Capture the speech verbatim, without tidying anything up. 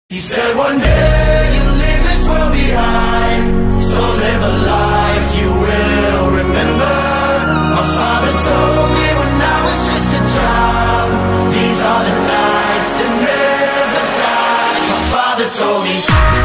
He said one day you'll leave this world behind, so live a life you will remember. My father told me when I was just a child, these are the nights that never die. My father told me